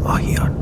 آهیان.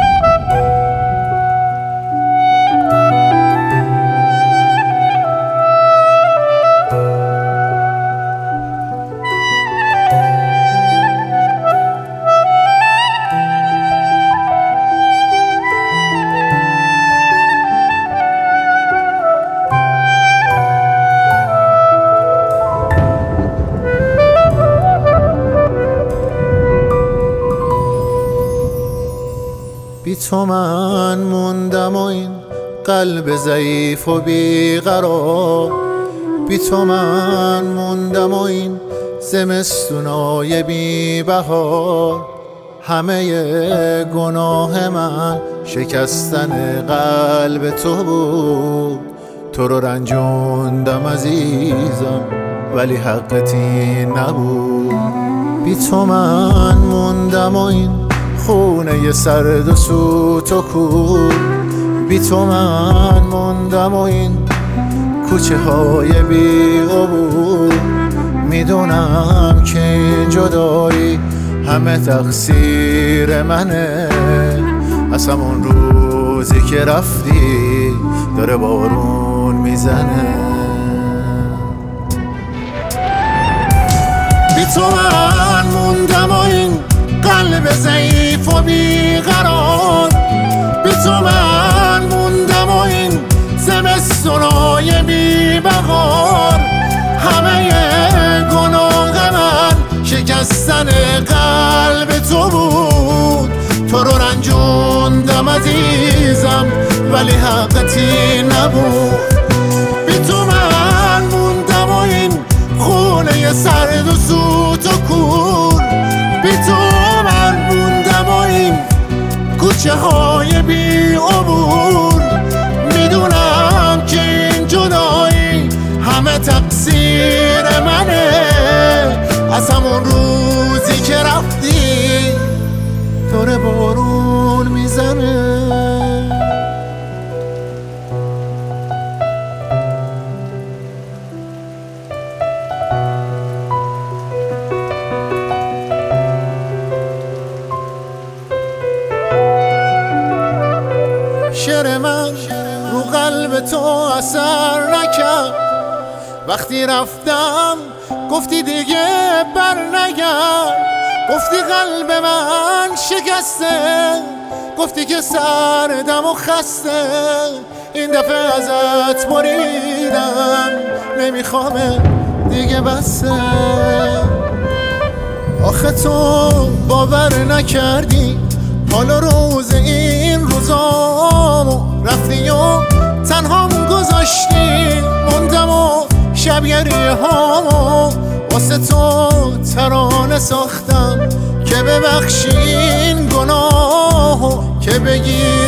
بی تو من موندم و این قلب ضعیف و بیقرار، بی تو من موندم و این زمستونای بی بهار. همه گناه من شکستن قلب تو بود، تو رو رنجوندم عزیزم ولی حقت این نبود. بی تو من موندم و این خونه سرد و سوت و کور، بی تو من موندم و این کوچه های بی عبور. میدونم که این جدایی همه تقصیر منه، از همون روزی که رفتی داره بارون میزنه. بی تو من موندم و این قلب ضعیف و بیقرار، بی تو من موندم و این زمستونای بی بهار. همه گناه من شکستن قلب تو بود، تو رو رنجوندم عزیزم ولی حقتی نبود. بی تو من موندم و این خونه سرد و سوت و کور، بی تو من موندم و این کوچه های بی عبور. میدونم که این جدایی همه تقصیر منه، از همون روزی که رفتی داره بارون میزنه. شعر من رو قلب تو اثر نکرد، وقتی رفتم گفتی دیگه بر نگرد. گفتی قلب من شکسته، گفتی که سردم و خسته. این دفعه ازت بریدم، نمیخوامه دیگه بسه. آخه تو باور نکردی حالا روز این روزامو رفتی و تنهام گذاشتی. موندم و شب گریه هامو واسه تو ترانه ساختم که ببخشی این گناهو، که بگی